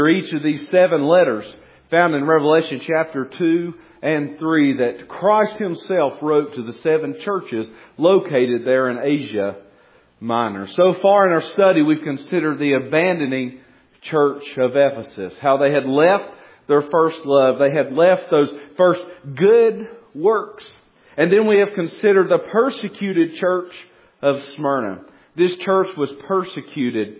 Each of these 7 letters found in Revelation chapter 2 and 3 that Christ Himself wrote to the 7 churches located there in Asia Minor. So far in our study, we've considered the abandoning church of Ephesus, how they had left their first love. They had left those first good works. And then we have considered the persecuted church of Smyrna. This church was persecuted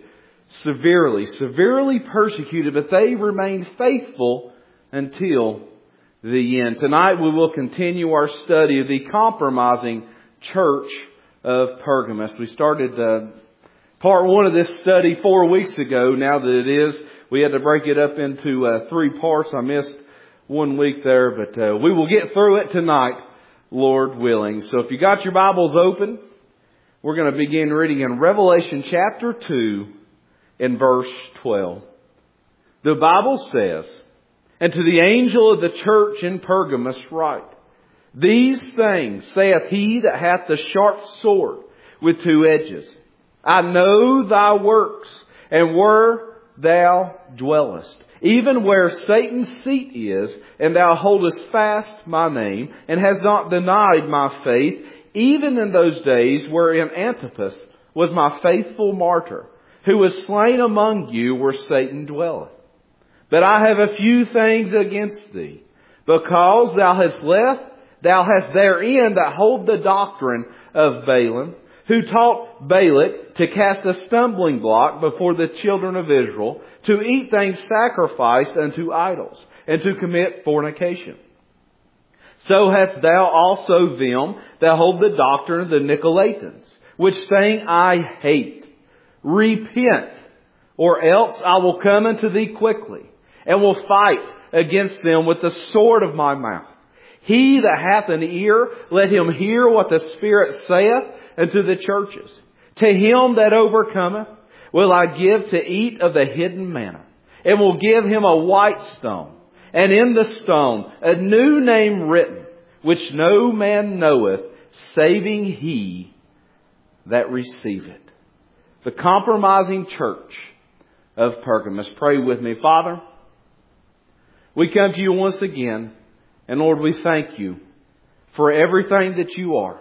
severely persecuted, but they remained faithful until the end. Tonight we will continue our study of the compromising church of Pergamos. We started part 1 of this study 4 weeks ago. Now that we had to break it up into 3 parts. I missed 1 week there, but we will get through it tonight, Lord willing. So if you got your Bibles open, we're going to begin reading in Revelation chapter 2 in verse 12. The Bible says, "And to the angel of the church in Pergamos write, These things saith he that hath the sharp sword with 2 edges. I know thy works, and where thou dwellest, even where Satan's seat is, and thou holdest fast my name, and hast not denied my faith, even in those days wherein Antipas was my faithful martyr, who was slain among you where Satan dwelleth. But I have a few things against thee, because thou hast therein that hold the doctrine of Balaam, who taught Balak to cast a stumbling block before the children of Israel, to eat things sacrificed unto idols, and to commit fornication. So hast thou also them that hold the doctrine of the Nicolaitans, which saying I hate. Repent, or else I will come unto thee quickly, and will fight against them with the sword of my mouth. He that hath an ear, let him hear what the Spirit saith unto the churches. To him that overcometh will I give to eat of the hidden manna, and will give him a white stone, and in the stone a new name written, which no man knoweth, saving he that receiveth." The compromising church of Pergamos. Pray with me. Father, we come to you once again, and Lord, we thank you for everything that you are.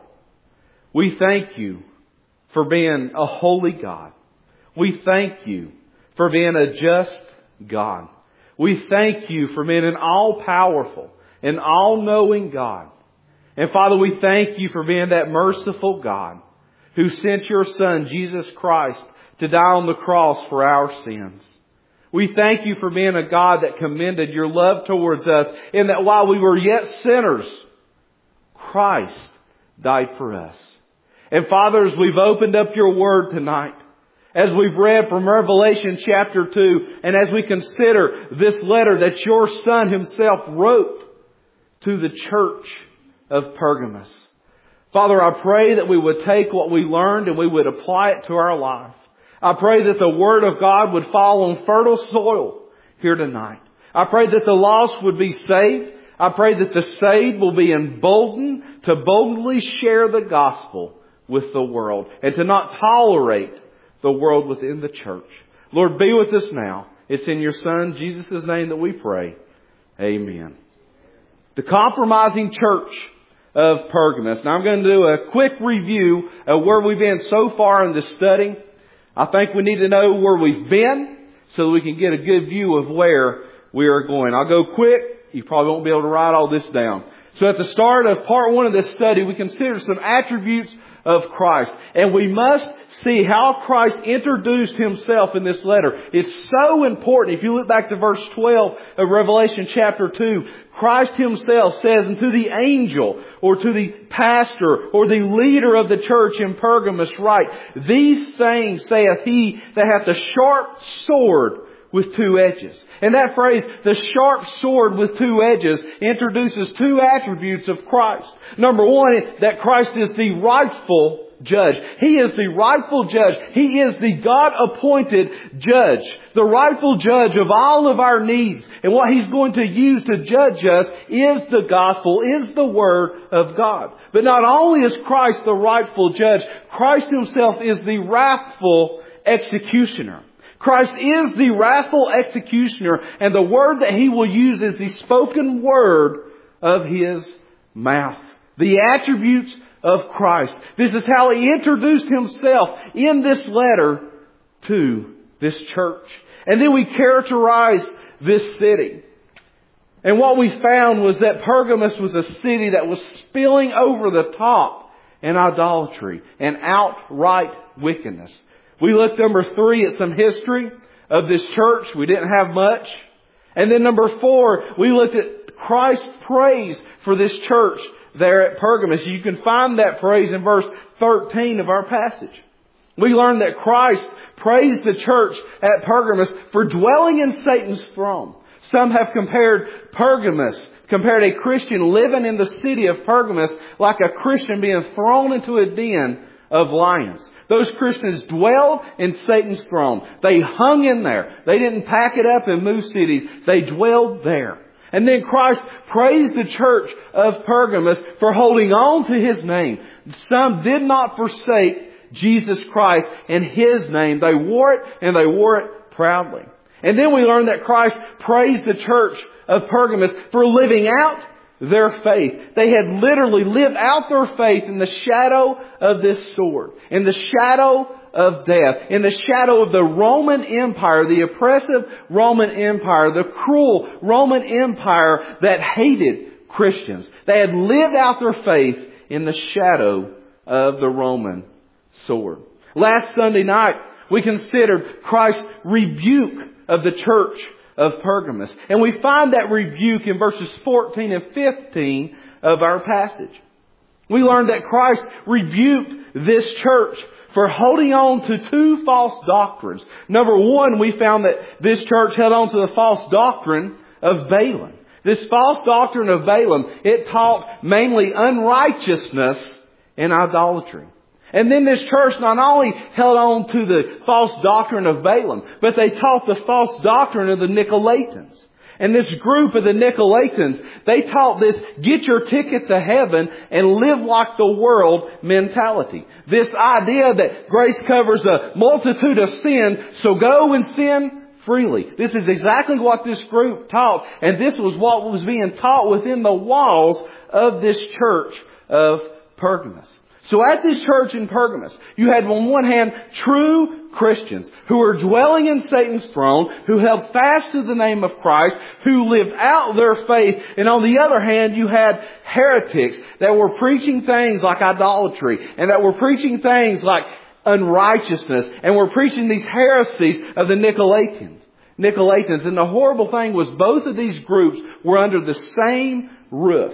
We thank you for being a holy God. We thank you for being a just God. We thank you for being an all-powerful and all-knowing God. And Father, we thank you for being that merciful God who sent your Son, Jesus Christ, to die on the cross for our sins. We thank you for being a God that commended your love towards us, in that while we were yet sinners, Christ died for us. And Father, as we've opened up your Word tonight, as we've read from Revelation chapter 2, and as we consider this letter that your Son Himself wrote to the church of Pergamos, Father, I pray that we would take what we learned and we would apply it to our life. I pray that the Word of God would fall on fertile soil here tonight. I pray that the lost would be saved. I pray that the saved will be emboldened to boldly share the gospel with the world, and to not tolerate the world within the church. Lord, be with us now. It's in your Son, Jesus' name, that we pray. Amen. The compromising church of Pergamos. Now I'm going to do a quick review of where we've been so far in this study. I think we need to know where we've been so that we can get a good view of where we are going. I'll go quick. You probably won't be able to write all this down. So at the start of part 1 of this study, we consider some attributes of Christ. And we must see how Christ introduced Himself in this letter. It's so important. If you look back to verse 12 of Revelation chapter 2, Christ Himself says unto the angel, or to the pastor, or the leader of the church in Pergamos, write, These things saith he that hath the sharp sword with 2 edges. And that phrase, the sharp sword with 2 edges, introduces 2 attributes of Christ. Number 1, that Christ is the rightful judge. He is the rightful judge. He is the God-appointed judge. The rightful judge of all of our needs. And what He's going to use to judge us is the gospel, is the Word of God. But not only is Christ the rightful judge, Christ Himself is the wrathful executioner. Christ is the wrathful executioner, and the word that He will use is the spoken word of His mouth. The attributes of Christ. This is how He introduced Himself in this letter to this church. And then we characterized this city. And what we found was that Pergamos was a city that was spilling over the top in idolatry and outright wickedness. We looked, number 3, at some history of this church. We didn't have much. And then number 4, we looked at Christ's praise for this church there at Pergamos. You can find that praise in verse 13 of our passage. We learned that Christ praised the church at Pergamos for dwelling in Satan's throne. Some have compared a Christian living in the city of Pergamos like a Christian being thrown into a den of lions. Those Christians dwelled in Satan's throne. They hung in there. They didn't pack it up and move cities. They dwelled there. And then Christ praised the church of Pergamos for holding on to His name. Some did not forsake Jesus Christ and His name. They wore it, and they wore it proudly. And then we learned that Christ praised the church of Pergamos for living out their faith. They had literally lived out their faith in the shadow of this sword, in the shadow of death, in the shadow of the Roman Empire, the oppressive Roman Empire, the cruel Roman Empire that hated Christians. They had lived out their faith in the shadow of the Roman sword. Last Sunday night, we considered Christ's rebuke of the church of Pergamos. And we find that rebuke in verses 14 and 15 of our passage. We learned that Christ rebuked this church for holding on to 2 false doctrines. Number 1, we found that this church held on to the false doctrine of Balaam. This false doctrine of Balaam, it taught mainly unrighteousness and idolatry. And then this church not only held on to the false doctrine of Balaam, but they taught the false doctrine of the Nicolaitans. And this group of the Nicolaitans, they taught this get your ticket to heaven and live like the world mentality. This idea that grace covers a multitude of sin, so go and sin freely. This is exactly what this group taught. And this was what was being taught within the walls of this church of Pergamos. So at this church in Pergamos, you had on one hand true Christians who were dwelling in Satan's throne, who held fast to the name of Christ, who lived out their faith. And on the other hand, you had heretics that were preaching things like idolatry and that were preaching things like unrighteousness and were preaching these heresies of the Nicolaitans. And the horrible thing was both of these groups were under the same roof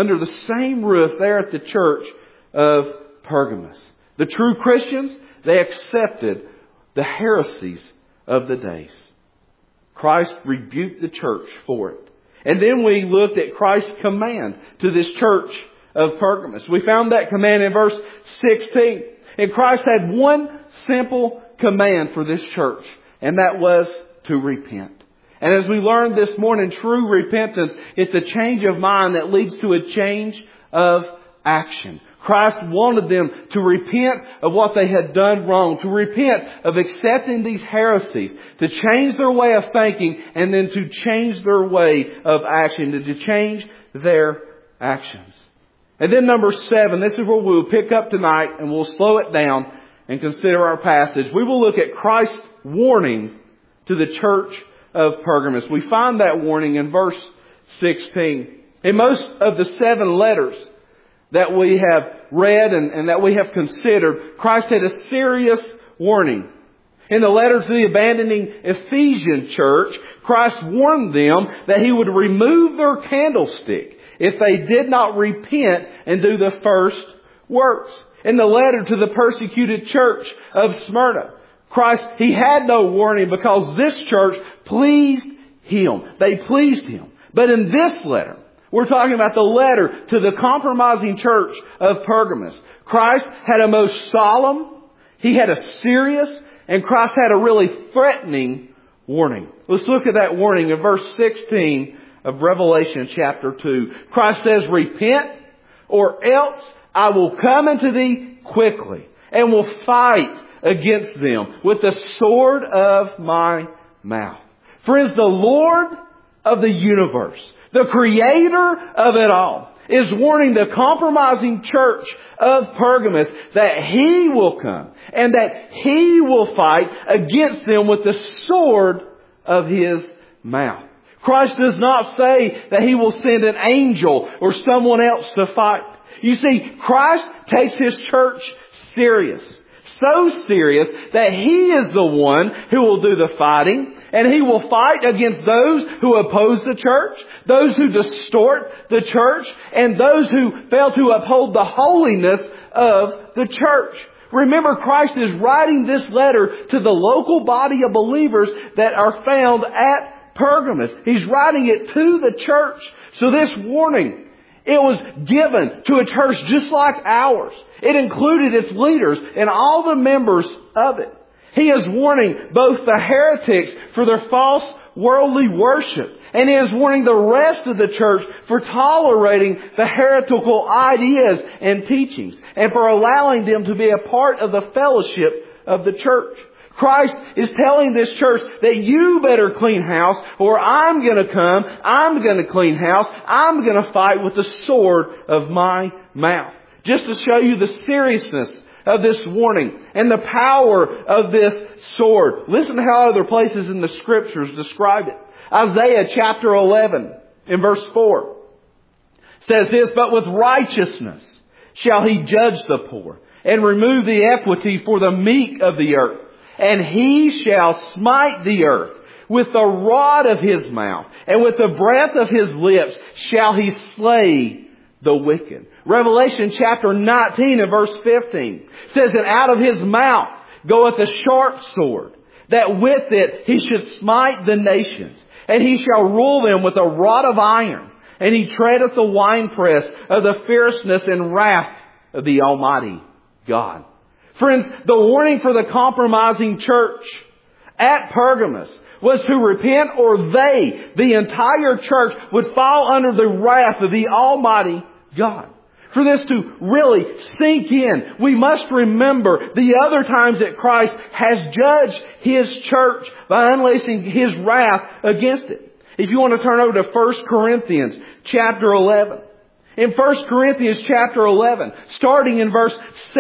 there at the church of Pergamos. The true Christians, they accepted the heresies of the days. Christ rebuked the church for it. And then we looked at Christ's command to this church of Pergamos. We found that command in verse 16. And Christ had one simple command for this church, and that was to repent. And as we learned this morning, true repentance is the change of mind that leads to a change of action. Christ wanted them to repent of what they had done wrong, to repent of accepting these heresies, to change their way of thinking, and then to change their way of action, to change their actions. And then number 7, this is where we'll pick up tonight, and we'll slow it down and consider our passage. We will look at Christ's warning to the church of Pergamos. We find that warning in verse 16. In most of the 7 letters that we have read and that we have considered, Christ had a serious warning. In the letter to the abandoning Ephesian church, Christ warned them that He would remove their candlestick if they did not repent and do the first works. In the letter to the persecuted church of Smyrna, Christ, He had no warning because this church pleased Him. They pleased Him. But in this letter, we're talking about the letter to the compromising church of Pergamos. Christ had a most solemn, He had a serious, and Christ had a really threatening warning. Let's look at that warning in verse 16 of Revelation chapter 2. Christ says, repent, or else I will come unto thee quickly, and will fight against them with the sword of my mouth. Friends, the Lord of the universe, the Creator of it all, is warning the compromising church of Pergamos that He will come and that He will fight against them with the sword of His mouth. Christ does not say that He will send an angel or someone else to fight. You see, Christ takes His church serious. So serious that He is the one who will do the fighting, and He will fight against those who oppose the church, those who distort the church, and those who fail to uphold the holiness of the church. Remember, Christ is writing this letter to the local body of believers that are found at Pergamos. He's writing it to the church. So this warning, it was given to a church just like ours. It included its leaders and all the members of it. He is warning both the heretics for their false worldly worship, and He is warning the rest of the church for tolerating the heretical ideas and teachings, and for allowing them to be a part of the fellowship of the church. Christ is telling this church that you better clean house, or I'm going to come, I'm going to clean house, I'm going to fight with the sword of my mouth. Just to show you the seriousness of this warning and the power of this sword. Listen to how other places in the Scriptures describe it. Isaiah chapter 11 in verse 4 says this, "But with righteousness shall He judge the poor, and remove the equity for the meek of the earth. And He shall smite the earth with the rod of His mouth, and with the breath of His lips shall He slay the wicked." Revelation chapter 19 and verse 15 says that out of His mouth goeth a sharp sword, that with it He should smite the nations, and He shall rule them with a rod of iron, and He treadeth the winepress of the fierceness and wrath of the Almighty God. Friends, the warning for the compromising church at Pergamos was to repent, or they, the entire church, would fall under the wrath of the Almighty God. For this to really sink in, we must remember the other times that Christ has judged His church by unleashing His wrath against it. If you want to turn over to 1 Corinthians chapter 11. In 1 Corinthians chapter 11, starting in verse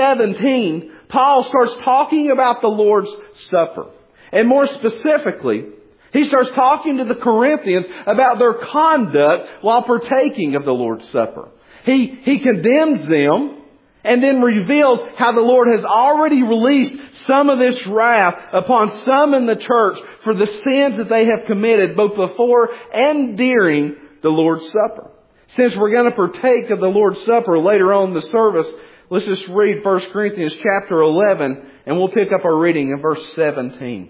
17, Paul starts talking about the Lord's Supper. And more specifically, he starts talking to the Corinthians about their conduct while partaking of the Lord's Supper. He condemns them and then reveals how the Lord has already released some of this wrath upon some in the church for the sins that they have committed both before and during the Lord's Supper. Since we're going to partake of the Lord's Supper later on in the service, let's just read 1 Corinthians chapter 11, and we'll pick up our reading in verse 17.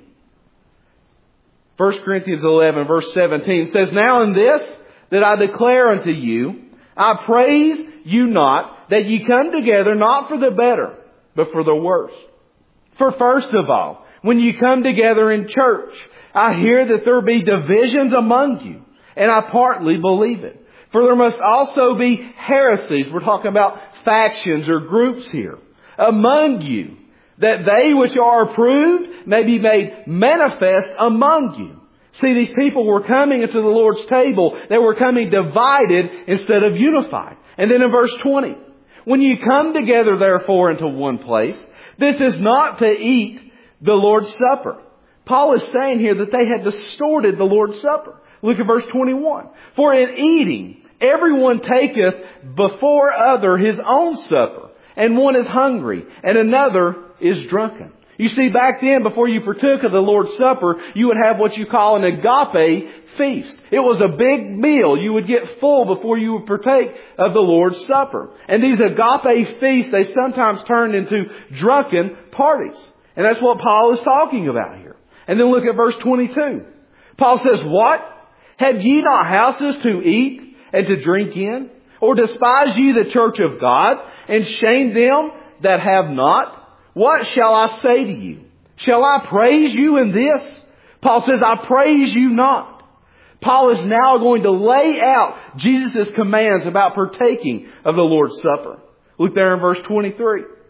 1 Corinthians 11, verse 17 says, "Now in this that I declare unto you, I praise you not, that ye come together not for the better, but for the worse. For first of all, when ye come together in church, I hear that there be divisions among you, and I partly believe it. For there must also be heresies," we're talking about factions or groups here, "among you, that they which are approved may be made manifest among you." See, these people were coming into the Lord's table. They were coming divided instead of unified. And then in verse 20, "When you come together therefore into one place, this is not to eat the Lord's Supper." Paul is saying here that they had distorted the Lord's Supper. Look at verse 21. "For in eating, everyone taketh before other his own supper, and one is hungry, and another is drunken." You see, back then, before you partook of the Lord's Supper, you would have what you call an agape feast. It was a big meal. You would get full before you would partake of the Lord's Supper. And these agape feasts, they sometimes turned into drunken parties. And that's what Paul is talking about here. And then look at verse 22. Paul says, "What? Have ye not houses to eat and to drink in? Or despise ye the church of God, and shame them that have not? What shall I say to you? Shall I praise you in this?" Paul says, "I praise you not." Paul is now going to lay out Jesus' commands about partaking of the Lord's Supper. Look there in verse 23.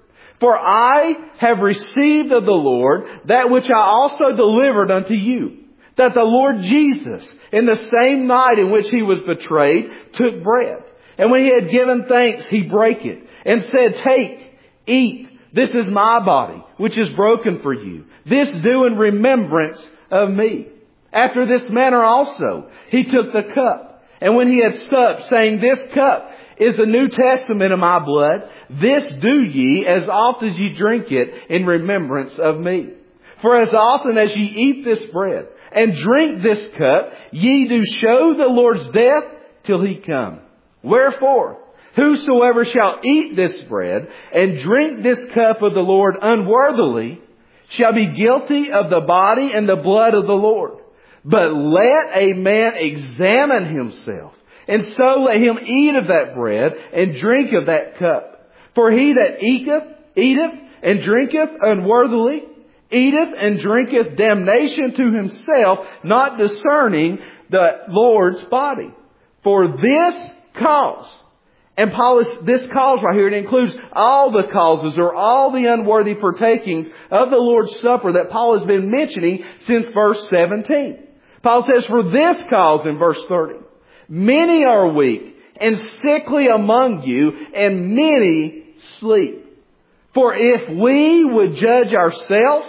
For I have received of the Lord that which I also delivered unto you, that the Lord Jesus, in the same night in which He was betrayed, took bread. And when He had given thanks, He brake it, and said, Take, eat, this is my body, which is broken for you. This do in remembrance of me. After this manner also, He took the cup. And when He had supped, saying, This cup is the New Testament of my blood. This do ye as oft as ye drink it in remembrance of me. For as often as ye eat this bread and drink this cup, ye do show the Lord's death till He come. Wherefore, whosoever shall eat this bread and drink this cup of the Lord unworthily shall be guilty of the body and the blood of the Lord. But let a man examine himself, and so let him eat of that bread and drink of that cup. For he that eateth and drinketh unworthily, eateth and drinketh damnation to himself, not discerning the Lord's body. For this cause, and this cause right here, it includes all the causes or all the unworthy partakings of the Lord's Supper that Paul has been mentioning since verse 17. Paul says, for this cause in verse 30, many are weak and sickly among you, and many sleep. For if we would judge ourselves,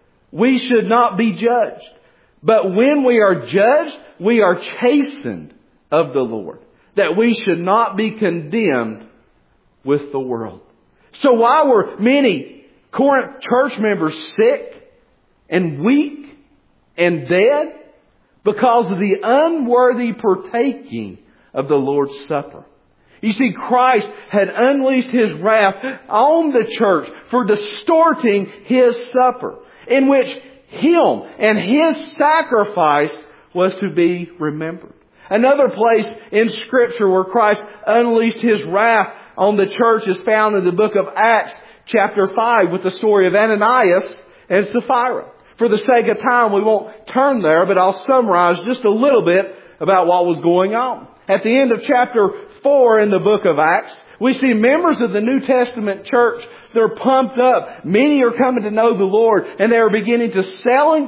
we should not be judged. But when we are judged, we are chastened of the Lord, that we should not be condemned with the world. So why were many Corinth church members sick and weak and dead? Because of the unworthy partaking of the Lord's Supper. You see, Christ had unleashed His wrath on the church for distorting His supper, in which Him and His sacrifice was to be remembered. Another place in Scripture where Christ unleashed His wrath on the church is found in the book of Acts chapter 5 with the story of Ananias and Sapphira. For the sake of time, we won't turn there, but I'll summarize just a little bit about what was going on. At the end of chapter 4 in the book of Acts, we see members of the New Testament church. They're pumped up. Many are coming to know the Lord, and they are beginning to sell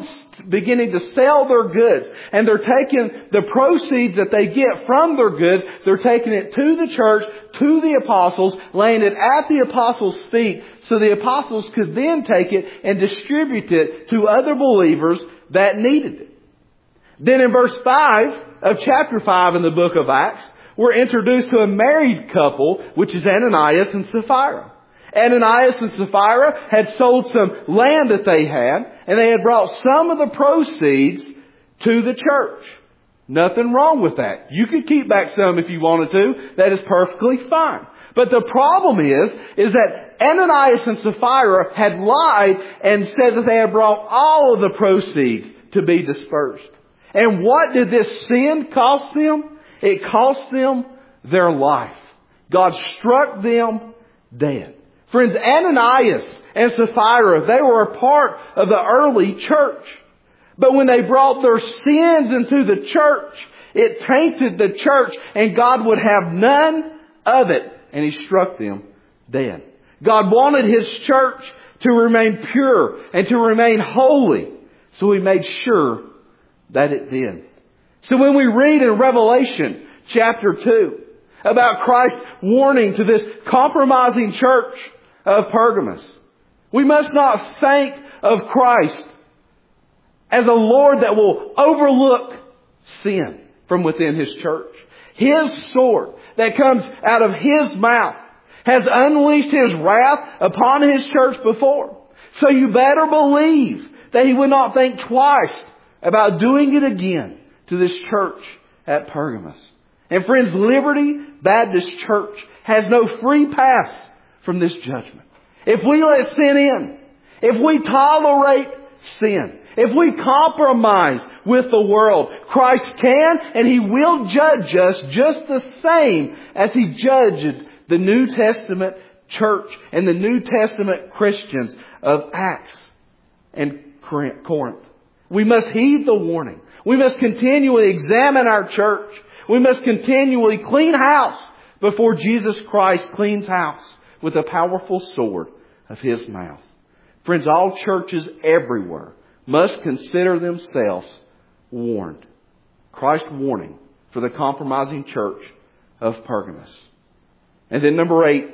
their goods. And they're taking the proceeds that they get from their goods, they're taking it to the church, to the apostles, laying it at the apostles' feet, so the apostles could then take it and distribute it to other believers that needed it. Then in verse 5 of chapter 5 in the book of Acts, we're introduced to a married couple, which is Ananias and Sapphira. Ananias and Sapphira had sold some land that they had, and they had brought some of the proceeds to the church. Nothing wrong with that. You could keep back some if you wanted to. That is perfectly fine. But the problem is that Ananias and Sapphira had lied and said that they had brought all of the proceeds to be dispersed. And what did this sin cost them? It cost them their life. God struck them dead. Friends, Ananias and Sapphira, they were a part of the early church. But when they brought their sins into the church, it tainted the church, and God would have none of it. And He struck them dead. God wanted His church to remain pure and to remain holy. So He made sure that it did. So when we read in Revelation chapter 2 about Christ's warning to this compromising church of Pergamos, we must not think of Christ as a Lord that will overlook sin from within His church. His sword that comes out of His mouth has unleashed His wrath upon His church before. So you better believe that He would not think twice about doing it again to this church at Pergamos. And friends, Liberty Baptist Church has no free pass from this judgment. If we let sin in, if we tolerate sin, if we compromise with the world, Christ can and He will judge us just the same as He judged the New Testament church and the New Testament Christians of Acts and Corinth. We must heed the warning. We must continually examine our church. We must continually clean house before Jesus Christ cleans house with a powerful sword of His mouth. Friends, all churches everywhere must consider themselves warned. Christ's warning for the compromising church of Pergamos. And then number 8,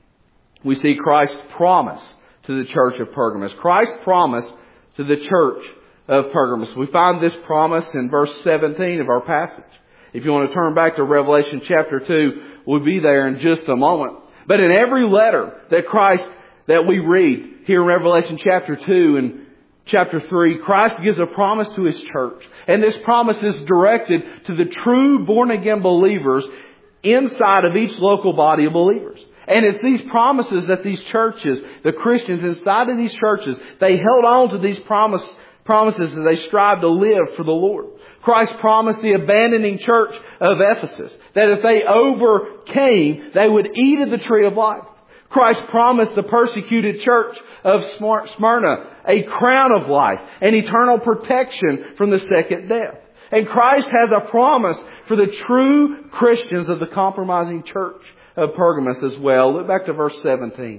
we see Christ's promise to the church of Pergamos. Christ's promise to the church of Pergamos. We find this promise in verse 17 of our passage. If you want to turn back to Revelation chapter 2, we'll be there in just a moment. But in every letter that we read here in Revelation chapter 2 and chapter 3, Christ gives a promise to His church. And this promise is directed to the true born-again believers inside of each local body of believers. And it's these promises that these churches, the Christians inside of these churches, they held on to these promises as they strive to live for the Lord. Christ promised the abandoning church of Ephesus that if they overcame, they would eat of the tree of life. Christ promised the persecuted church of Smyrna a crown of life and eternal protection from the second death. And Christ has a promise for the true Christians of the compromising church of Pergamos as well. Look back to verse 17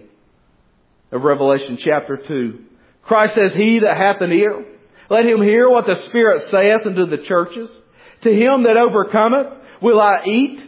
of Revelation chapter 2. Christ says, "He that hath an ear, let him hear what the Spirit saith unto the churches. To him that overcometh will I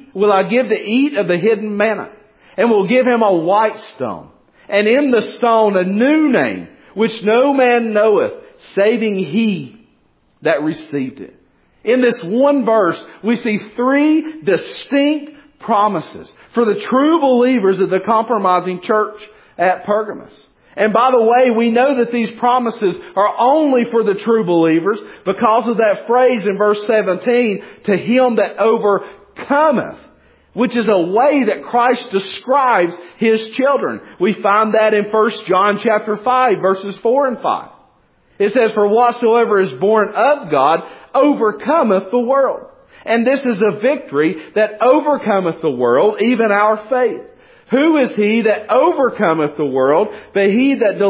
give to eat of the hidden manna, and will give him a white stone, and in the stone a new name, which no man knoweth, saving he that received it." In this one verse, we see 3 distinct promises for the true believers of the compromising church at Pergamos. And by the way, we know that these promises are only for the true believers because of that phrase in verse 17, "To him that overcometh," which is a way that Christ describes His children. We find that in 1 John chapter 5, verses 4 and 5. It says, "For whatsoever is born of God overcometh the world." And this is a victory that overcometh the world, even our faith. Who is he that overcometh the world, but he that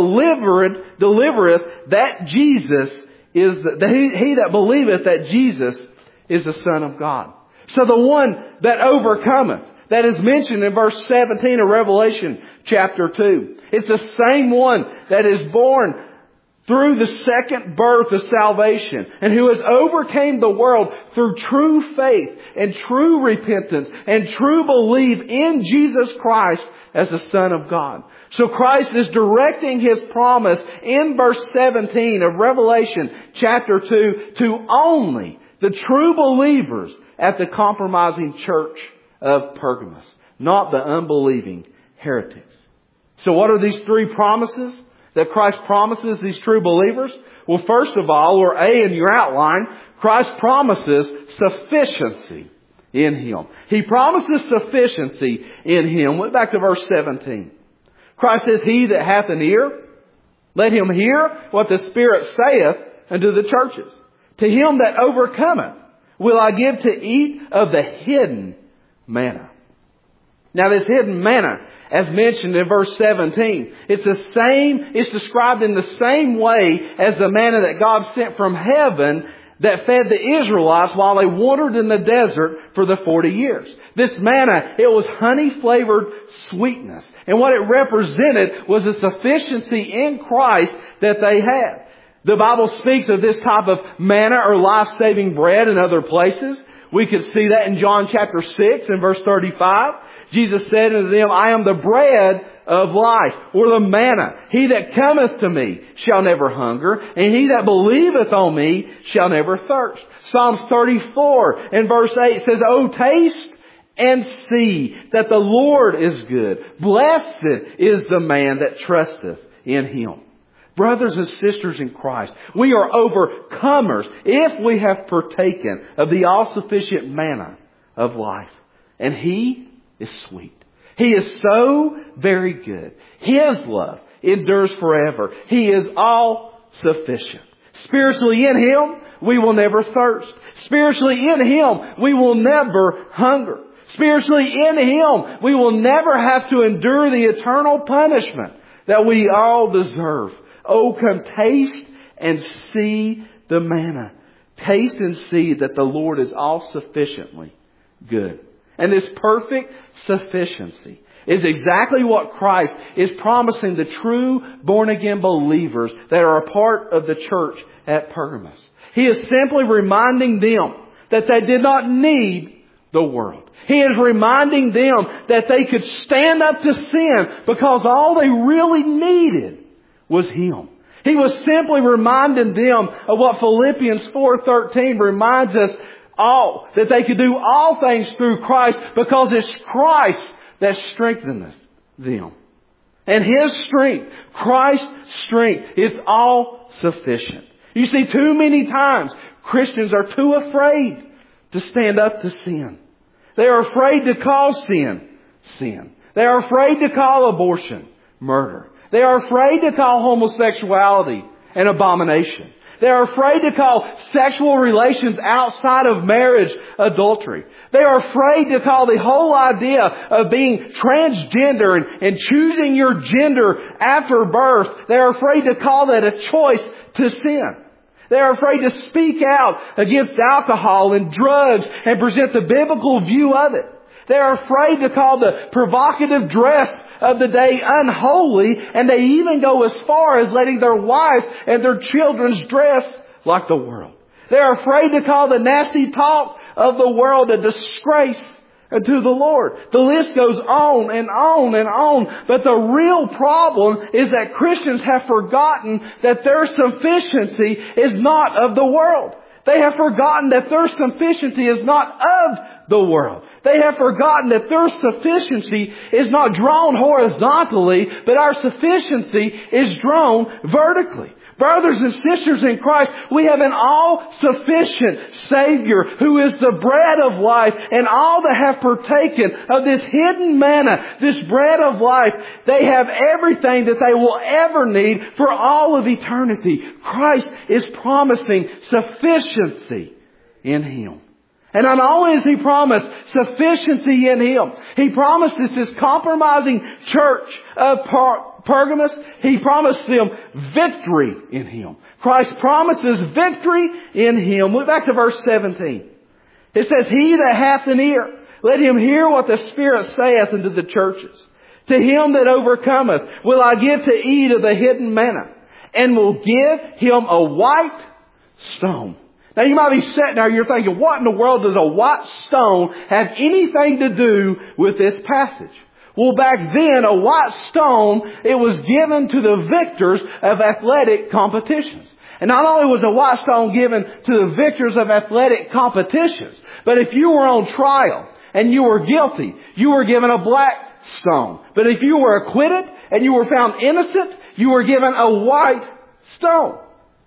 delivereth that Jesus is he that believeth that Jesus is the Son of God. So the one that overcometh, that is mentioned in verse 17 of Revelation chapter 2. It's the same one that is born through the second birth of salvation, and who has overcame the world through true faith and true repentance and true belief in Jesus Christ as the Son of God. So Christ is directing His promise in verse 17 of Revelation chapter 2 to only the true believers at the compromising church of Pergamos, not the unbelieving heretics. So what are these 3 promises that Christ promises these true believers? Well, first of all, or A in your outline, Christ promises sufficiency in Him. He promises sufficiency in Him. Look back to verse 17. Christ says, "He that hath an ear, let him hear what the Spirit saith unto the churches. To him that overcometh will I give to eat of the hidden manna." Now this hidden manna, as mentioned in verse 17, it's described in the same way as the manna that God sent from heaven that fed the Israelites while they wandered in the desert for the 40 years. This manna, it was honey-flavored sweetness. And what it represented was the sufficiency in Christ that they had. The Bible speaks of this type of manna or life-saving bread in other places. We could see that in John chapter 6 and verse 35. Jesus said unto them, "I am the bread of life," or the manna. "He that cometh to me shall never hunger, and he that believeth on me shall never thirst." Psalms 34 and verse 8 says, "O taste and see that the Lord is good. Blessed is the man that trusteth in Him." Brothers and sisters in Christ, we are overcomers if we have partaken of the all-sufficient manna of life. And He is sweet. He is so very good. His love endures forever. He is all sufficient. Spiritually in Him, we will never thirst. Spiritually in Him, we will never hunger. Spiritually in Him, we will never have to endure the eternal punishment that we all deserve. Oh, come taste and see the manna. Taste and see that the Lord is all sufficiently good. And this perfect sufficiency is exactly what Christ is promising the true born-again believers that are a part of the church at Pergamos. He is simply reminding them that they did not need the world. He is reminding them that they could stand up to sin because all they really needed was Him. He was simply reminding them of what Philippians 4:13 reminds us all, that they could do all things through Christ because it's Christ that strengtheneth them. And His strength, Christ's strength, is all sufficient. You see, too many times Christians are too afraid to stand up to sin. They are afraid to call sin, sin. They are afraid to call abortion murder. They are afraid to call homosexuality an abomination. They are afraid to call sexual relations outside of marriage adultery. They are afraid to call the whole idea of being transgender and choosing your gender after birth. They are afraid to call that a choice to sin. They are afraid to speak out against alcohol and drugs and present the biblical view of it. They are afraid to call the provocative dress of the day unholy, and they even go as far as letting their wife and their children's dress like the world. They are afraid to call the nasty talk of the world a disgrace to the Lord. The list goes on and on and on. But the real problem is that Christians have forgotten that their sufficiency is not of the world. They have forgotten that their sufficiency is not of the world. They have forgotten that their sufficiency is not drawn horizontally, but our sufficiency is drawn vertically. Brothers and sisters in Christ, we have an all-sufficient Savior who is the bread of life, and all that have partaken of this hidden manna, this bread of life, they have everything that they will ever need for all of eternity. Christ is promising sufficiency in Him. And not only has He promised sufficiency in Him, He promises this compromising church of Pergamos, He promised them victory in Him. Christ promises victory in Him. Look back to verse 17. It says, He that hath an ear, let him hear what the Spirit saith unto the churches. To him that overcometh will I give to eat of the hidden manna, and will give him a white stone. Now you might be sitting there, you're thinking, what in the world does a white stone have anything to do with this passage? Well, back then, a white stone, it was given to the victors of athletic competitions. And not only was a white stone given to the victors of athletic competitions, but if you were on trial and you were guilty, you were given a black stone. But if you were acquitted and you were found innocent, you were given a white stone.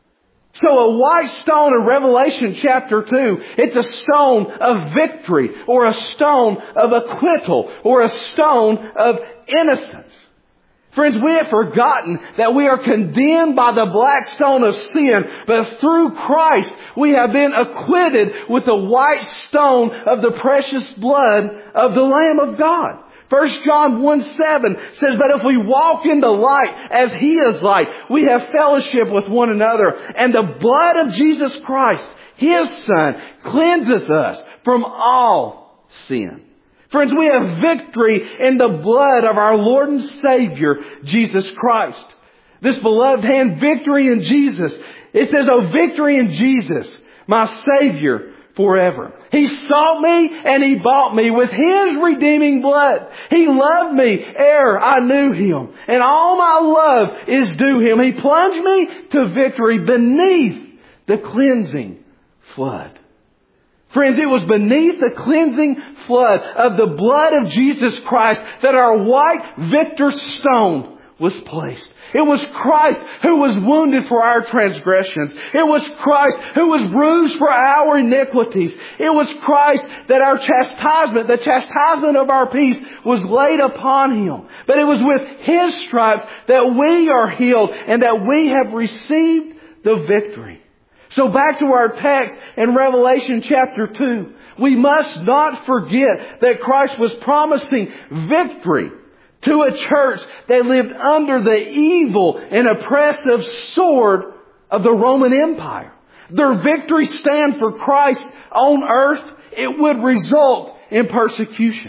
So a white stone in Revelation chapter 2, it's a stone of victory, or a stone of acquittal, or a stone of innocence. Friends, we have forgotten that we are condemned by the black stone of sin, but through Christ we have been acquitted with the white stone of the precious blood of the Lamb of God. 1 John 1:7 says, but if we walk in the light as He is light, we have fellowship with one another. And the blood of Jesus Christ, His Son, cleanses us from all sin. Friends, we have victory in the blood of our Lord and Savior, Jesus Christ. This beloved hand, victory in Jesus. It says, oh, victory in Jesus, my Savior, forever. He sought me and He bought me with His redeeming blood. He loved me ere I knew Him. And all my love is due Him. He plunged me to victory beneath the cleansing flood. Friends, it was beneath the cleansing flood of the blood of Jesus Christ that our white victor stone was placed. It was Christ who was wounded for our transgressions. It was Christ who was bruised for our iniquities. It was Christ that our chastisement, the chastisement of our peace, was laid upon Him. But it was with His stripes that we are healed and that we have received the victory. So back to our text in Revelation chapter 2. We must not forget that Christ was promising victory to a church that lived under the evil and oppressive sword of the Roman Empire. Their victory stand for Christ on earth, it would result in persecution.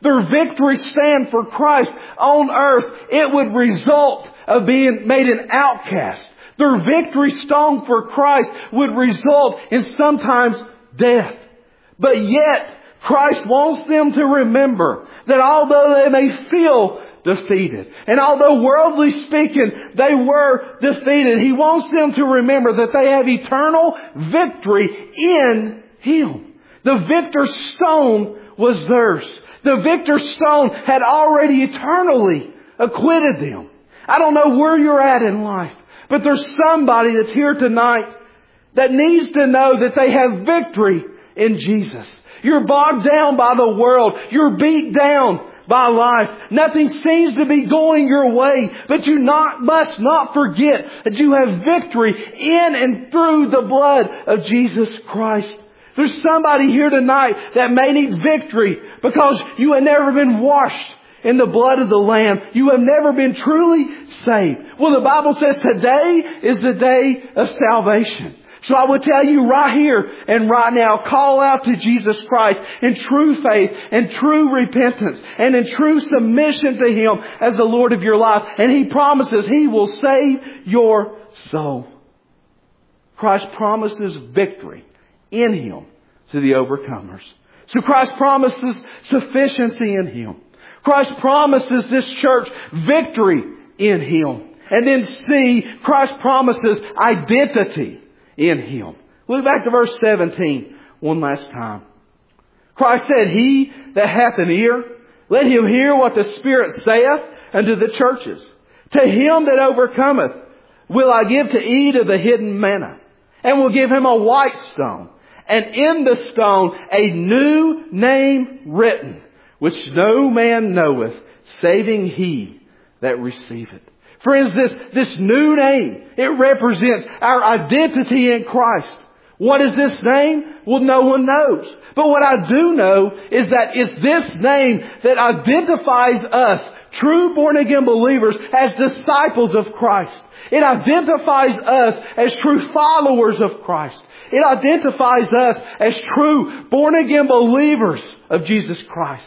their victory stand for Christ on earth, it would result of being made an outcast. Their victory stone for Christ would result in sometimes death. But yet, Christ wants them to remember that although they may feel defeated, and although worldly speaking they were defeated, He wants them to remember that they have eternal victory in Him. The victor stone was theirs. The victor stone had already eternally acquitted them. I don't know where you're at in life, but there's somebody that's here tonight that needs to know that they have victory in Jesus. You're bogged down by the world. You're beat down by life. Nothing seems to be going your way, but you must not forget that you have victory in and through the blood of Jesus Christ. There's somebody here tonight that may need victory because you have never been washed in the blood of the Lamb. You have never been truly saved. Well, the Bible says today is the day of salvation. So I would tell you right here and right now, call out to Jesus Christ in true faith and true repentance and in true submission to Him as the Lord of your life. And He promises He will save your soul. Christ promises victory in Him to the overcomers. So Christ promises sufficiency in Him. Christ promises this church victory in Him. And then C, Christ promises identity in Him. Look back to verse 17 one last time. Christ said, He that hath an ear, let him hear what the Spirit saith unto the churches. To him that overcometh will I give to eat of the hidden manna, and will give him a white stone, and in the stone a new name written, which no man knoweth, saving he that receiveth. Friends, this new name, it represents our identity in Christ. What is this name? Well, no one knows. But what I do know is that it's this name that identifies us, true born-again believers, as disciples of Christ. It identifies us as true followers of Christ. It identifies us as true born-again believers of Jesus Christ.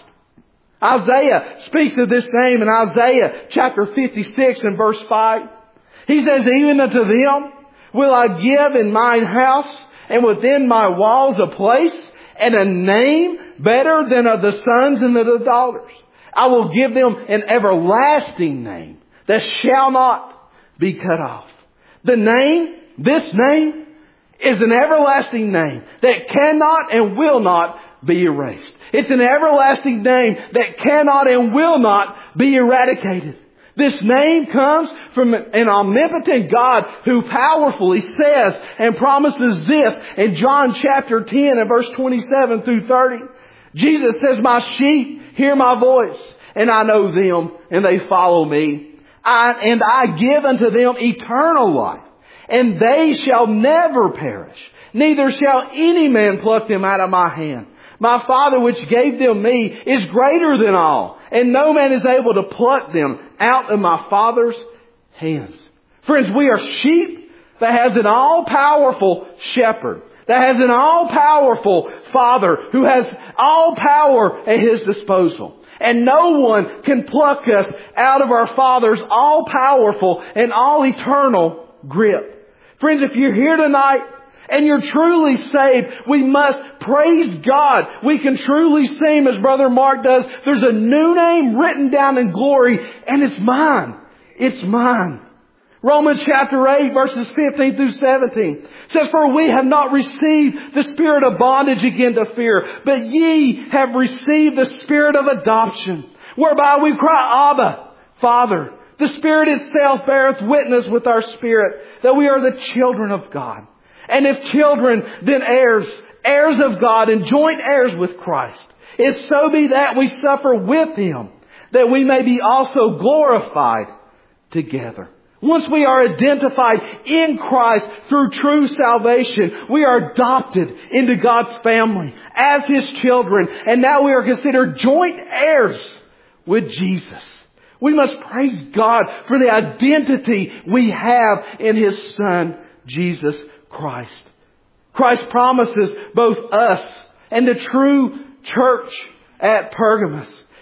Isaiah speaks of this name in Isaiah chapter 56 and verse 5. He says, even unto them will I give in mine house and within my walls a place and a name better than of the sons and of the daughters. I will give them an everlasting name that shall not be cut off. The name, this name, is an everlasting name that cannot and will not be erased. It's an everlasting name that cannot and will not be eradicated. This name comes from an omnipotent God who powerfully says and promises this in John chapter 10 and verse 27 through 30. Jesus says, my sheep hear my voice, and I know them, and they follow me. And I give unto them eternal life, and they shall never perish, neither shall any man pluck them out of my hand. My Father which gave them me is greater than all, and no man is able to pluck them out of my Father's hands. Friends, we are sheep that has an all-powerful shepherd, that has an all-powerful Father who has all power at His disposal. And no one can pluck us out of our Father's all-powerful and all-eternal grip. Friends, if you're here tonight and you're truly saved, we must praise God. We can truly sing as Brother Mark does. There's a new name written down in glory, and it's mine. It's mine. Romans chapter 8 verses 15 through 17 says, for we have not received the spirit of bondage again to fear, but ye have received the spirit of adoption, whereby we cry, Abba, Father. The Spirit itself beareth witness with our spirit that we are the children of God. And if children, then heirs, heirs of God and joint heirs with Christ. If so be that we suffer with Him, that we may be also glorified together. Once we are identified in Christ through true salvation, we are adopted into God's family as His children. And now we are considered joint heirs with Jesus. We must praise God for the identity we have in His Son, Jesus Christ. Christ promises both us and the true church at Pergamos.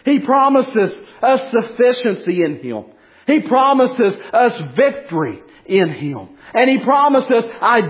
He promises us sufficiency in Him. He promises us victory in Him. And He promises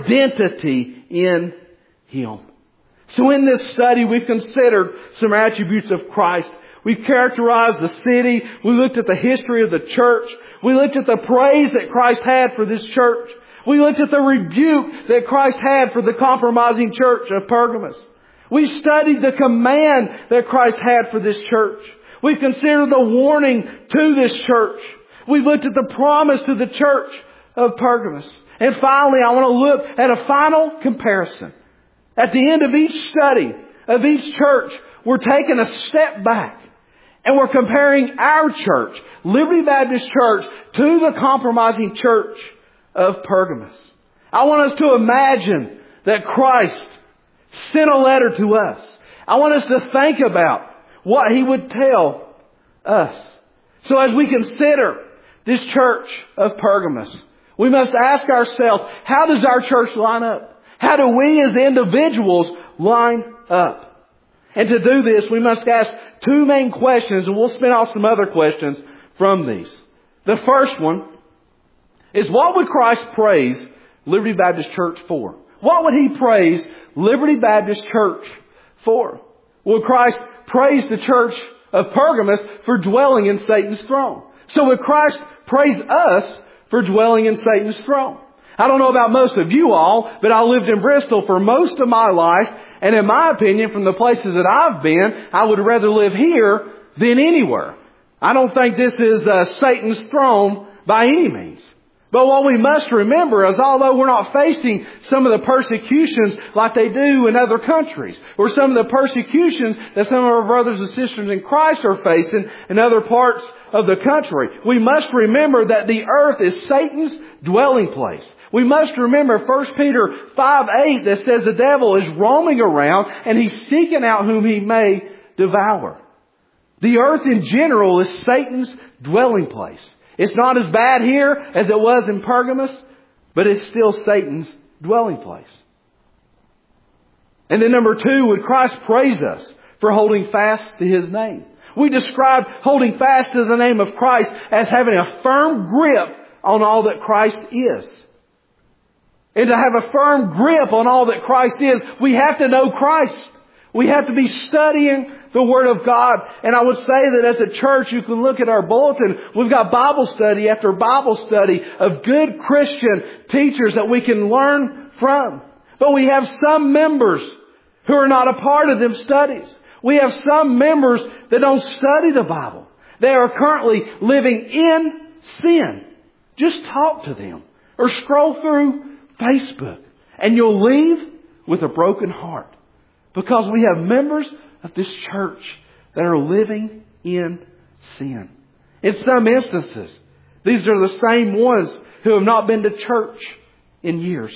identity in Him. So in this study, we've considered some attributes of Christ. We've characterized the city. We looked at the history of the church. We looked at the praise that Christ had for this church. We looked at the rebuke that Christ had for the compromising church of Pergamos. We studied the command that Christ had for this church. We've considered the warning to this church. We've looked at the promise to the church of Pergamos. And finally, I want to look at a final comparison. At the end of each study of each church, we're taking a step back and we're comparing our church, Liberty Baptist Church, to the compromising church of Pergamos. I want us to imagine that Christ sent a letter to us. I want us to think about what He would tell us. So as we consider this church of Pergamos, we must ask ourselves, how does our church line up? How do we as individuals line up? And to do this, we must ask two main questions, and we'll spin off some other questions from these. The first one is, what would Christ praise Liberty Baptist Church for? What would He praise Liberty Baptist Church for? Would Christ praise the church of Pergamos for dwelling in Satan's throne? So would Christ praise us for dwelling in Satan's throne? I don't know about most of you all, but I lived in Bristol for most of my life. And in my opinion, from the places that I've been, I would rather live here than anywhere. I don't think this is Satan's throne by any means. But what we must remember is, although we're not facing some of the persecutions like they do in other countries, or some of the persecutions that some of our brothers and sisters in Christ are facing in other parts of the country, we must remember that the earth is Satan's dwelling place. We must remember 1 Peter 5:8 that says the devil is roaming around and he's seeking out whom he may devour. The earth in general is Satan's dwelling place. It's not as bad here as it was in Pergamos, but it's still Satan's dwelling place. And then number two, would Christ praise us for holding fast to His name? We described holding fast to the name of Christ as having a firm grip on all that Christ is. And to have a firm grip on all that Christ is, we have to know Christ. We have to be studying the Word of God. And I would say that as a church, you can look at our bulletin. We've got Bible study after Bible study of good Christian teachers that we can learn from. But we have some members who are not a part of them studies. We have some members that don't study the Bible. They are currently living in sin. Just talk to them or scroll through Facebook and you'll leave with a broken heart. Because we have members of this church that are living in sin. In some instances, these are the same ones who have not been to church in years.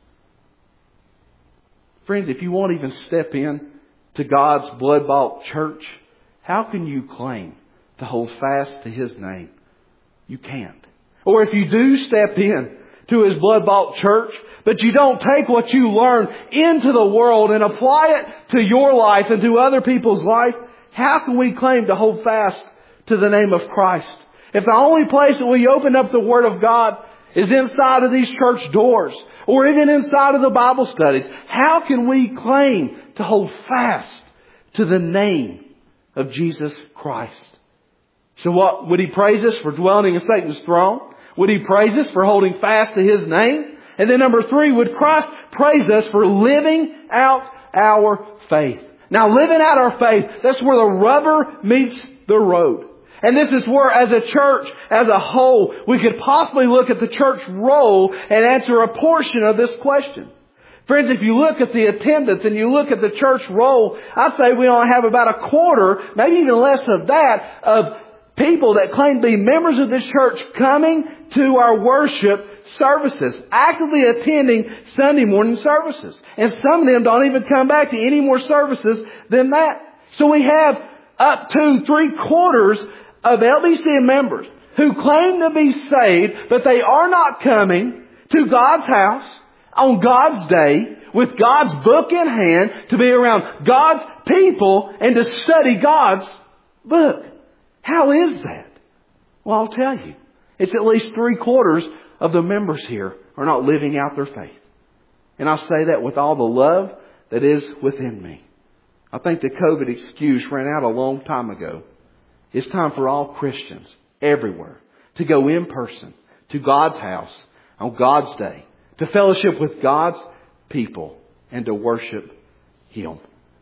Friends, if you won't even step in to God's blood-bought church, how can you claim to hold fast to His name? You can't. Or if you do step in to His blood-bought church, but you don't take what you learn into the world and apply it to your life and to other people's life, how can we claim to hold fast to the name of Christ? If the only place that we open up the Word of God is inside of these church doors, or even inside of the Bible studies, how can we claim to hold fast to the name of Jesus Christ? So what, would He praise us for dwelling in Satan's throne? Would He praise us for holding fast to His name? And then number three, would Christ praise us for living out our faith? Now, living out our faith, that's where the rubber meets the road. And this is where, as a church, as a whole, we could possibly look at the church roll and answer a portion of this question. Friends, if you look at the attendance and you look at the church roll, I'd say we only have about a quarter, maybe even less of that, of people that claim to be members of this church coming to our worship services, actively attending Sunday morning services. And some of them don't even come back to any more services than that. So we have up to 3/4 of LBC members who claim to be saved, but they are not coming to God's house on God's day with God's book in hand to be around God's people and to study God's book. How is that? Well, I'll tell you. It's at least 3/4 of the members here are not living out their faith. And I say that with all the love that is within me. I think the COVID excuse ran out a long time ago. It's time for all Christians everywhere to go in person to God's house on God's day, to fellowship with God's people, and to worship Him.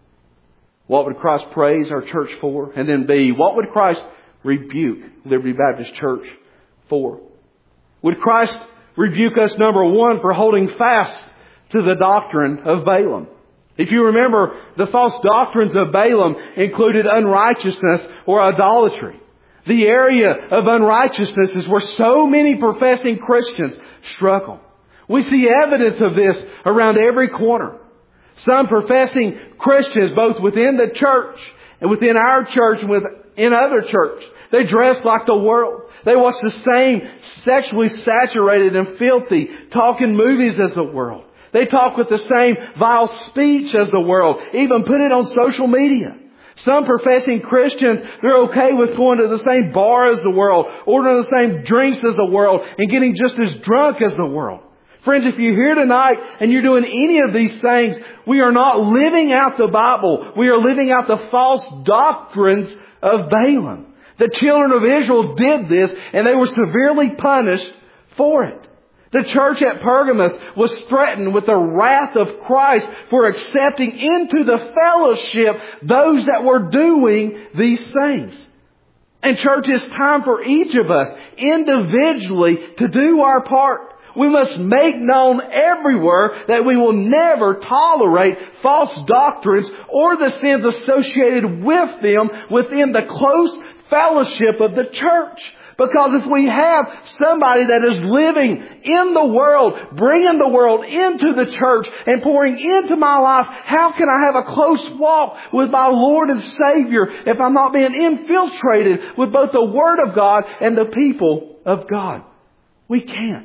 What would Christ praise our church for? And then B, what would Christ rebuke Liberty Baptist Church for? Would Christ rebuke us, number one, for holding fast to the doctrine of Balaam? If you remember, the false doctrines of Balaam included unrighteousness or idolatry. The area of unrighteousness is where so many professing Christians struggle. We see evidence of this around every corner. Some professing Christians, both within the church and within our church and within other churches, they dress like the world. They watch the same sexually saturated and filthy talking movies as the world. They talk with the same vile speech as the world, even put it on social media. Some professing Christians, they're okay with going to the same bar as the world, ordering the same drinks as the world, and getting just as drunk as the world. Friends, if you're here tonight and you're doing any of these things, we are not living out the Bible. We are living out the false doctrines of Balaam. The children of Israel did this, and they were severely punished for it. The church at Pergamos was threatened with the wrath of Christ for accepting into the fellowship those that were doing these things. And church, it's time for each of us individually to do our part. We must make known everywhere that we will never tolerate false doctrines or the sins associated with them within the close fellowship of the church. Because if we have somebody that is living in the world, bringing the world into the church and pouring into my life, how can I have a close walk with my Lord and Savior if I'm not being infiltrated with both the Word of God and the people of God? We can't.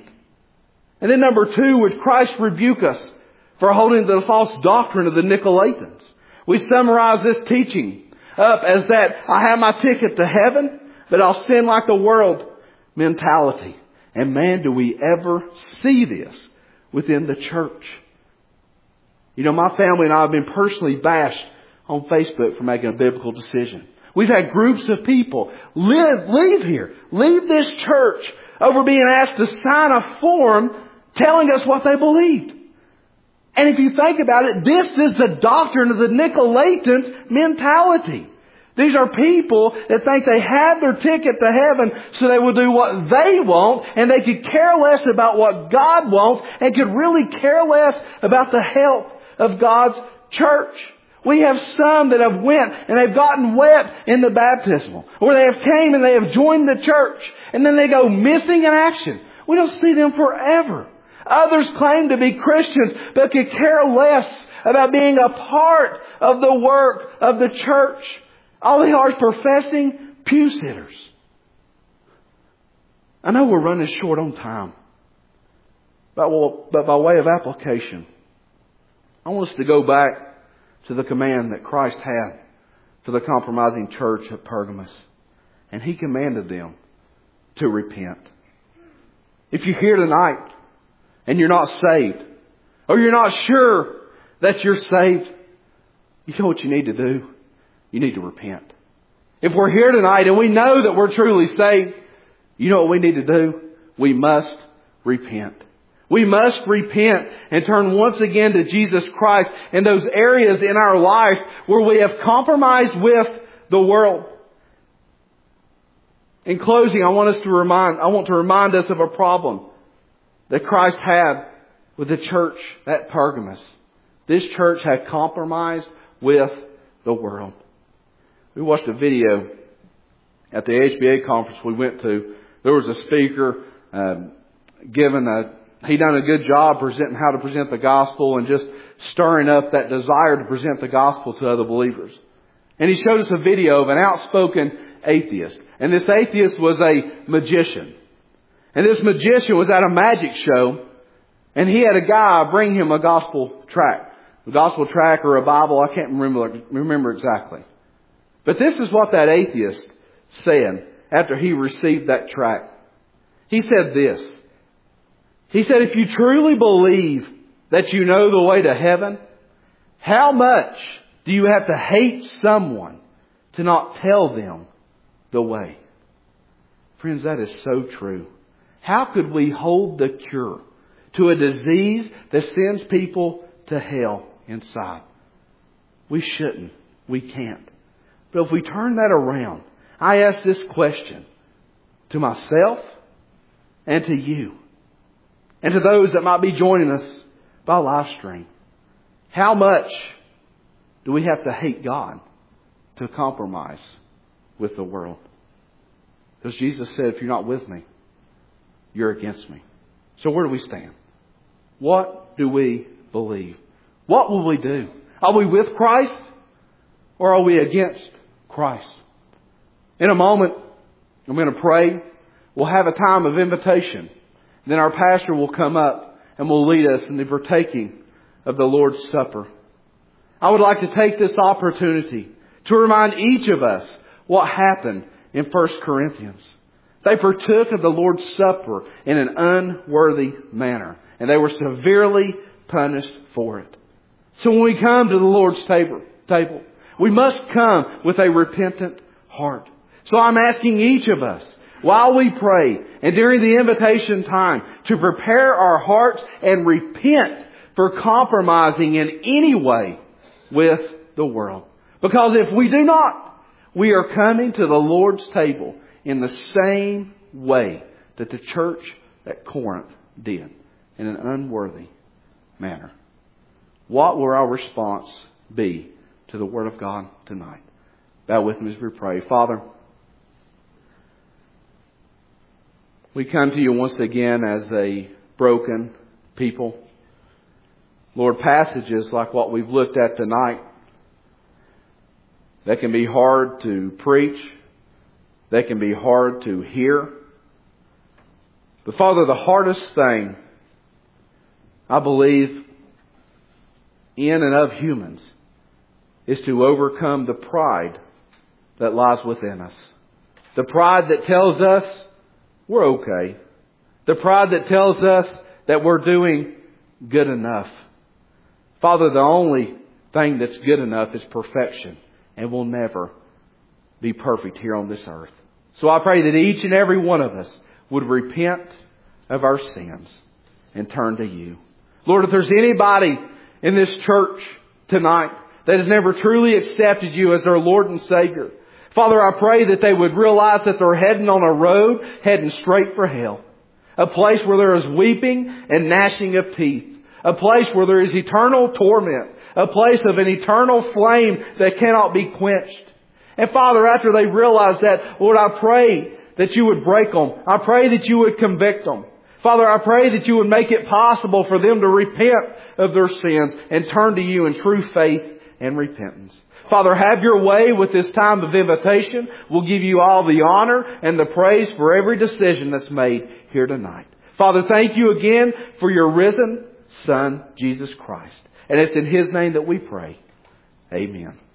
And then number two, would Christ rebuke us for holding to the false doctrine of the Nicolaitans? We summarize this teaching up as that I have my ticket to heaven, but I'll sin like the world mentality. And man, do we ever see this within the church. You know, my family and I have been personally bashed on Facebook for making a biblical decision. We've had groups of people leave this church over being asked to sign a form telling us what they believed. And if you think about it, this is the doctrine of the Nicolaitans mentality. These are people that think they have their ticket to heaven, so they will do what they want, and they could care less about what God wants, and could really care less about the health of God's church. We have some that have went and they've gotten wet in the baptismal, or they have came and they have joined the church, and then they go missing in action. We don't see them forever. Others claim to be Christians, but could care less about being a part of the work of the church. All they are is professing pew sitters. I know we're running short on time, but by way of application, I want us to go back to the command that Christ had for the compromising church at Pergamos. And He commanded them to repent. If you're here tonight and you're not saved, or you're not sure that you're saved, you know what you need to do? You need to repent. If we're here tonight and we know that we're truly saved, you know what we need to do? We must repent. We must repent and turn once again to Jesus Christ in those areas in our life where we have compromised with the world. In closing, I want to remind us of a problem that Christ had with the church at Pergamos. This church had compromised with the world. We watched a video at the HBA conference we went to. There was a speaker he done a good job presenting how to present the gospel and just stirring up that desire to present the gospel to other believers. And he showed us a video of an outspoken atheist. And this atheist was a magician. And this magician was at a magic show, and he had a guy bring him a gospel tract. A gospel tract or a Bible, I can't remember exactly. But this is what that atheist said after he received that tract. He said this. He said, if you truly believe that you know the way to heaven, how much do you have to hate someone to not tell them the way? Friends, that is so true. How could we hold the cure to a disease that sends people to hell inside? We shouldn't. We can't. But if we turn that around, I ask this question to myself and to you and to those that might be joining us by live stream. How much do we have to hate God to compromise with the world? Because Jesus said, if you're not with me, you're against me. So where do we stand? What do we believe? What will we do? Are we with Christ or are we against Christ? In a moment, I'm going to pray. We'll have a time of invitation. Then our pastor will come up and will lead us in the partaking of the Lord's Supper. I would like to take this opportunity to remind each of us what happened in 1 Corinthians. They partook of the Lord's Supper in an unworthy manner, and they were severely punished for it. So when we come to the Lord's table, we must come with a repentant heart. So I'm asking each of us, while we pray and during the invitation time, to prepare our hearts and repent for compromising in any way with the world. Because if we do not, we are coming to the Lord's table in the same way that the church at Corinth did, in an unworthy manner. What will our response be to the Word of God tonight? Bow with me as we pray. Father, we come to you once again as a broken people. Lord, passages like what we've looked at tonight, that can be hard to preach. They can be hard to hear. But Father, the hardest thing, I believe, in and of humans, is to overcome the pride that lies within us. The pride that tells us we're okay. The pride that tells us that we're doing good enough. Father, the only thing that's good enough is perfection, and we'll never be perfect here on this earth. So I pray that each and every one of us would repent of our sins and turn to you. Lord, if there's anybody in this church tonight that has never truly accepted you as their Lord and Savior, Father, I pray that they would realize that they're heading on a road, heading straight for hell. A place where there is weeping and gnashing of teeth. A place where there is eternal torment. A place of an eternal flame that cannot be quenched. And Father, after they realize that, Lord, I pray that you would break them. I pray that you would convict them. Father, I pray that you would make it possible for them to repent of their sins and turn to you in true faith and repentance. Father, have your way with this time of invitation. We'll give you all the honor and the praise for every decision that's made here tonight. Father, thank you again for your risen Son, Jesus Christ. And it's in His name that we pray. Amen.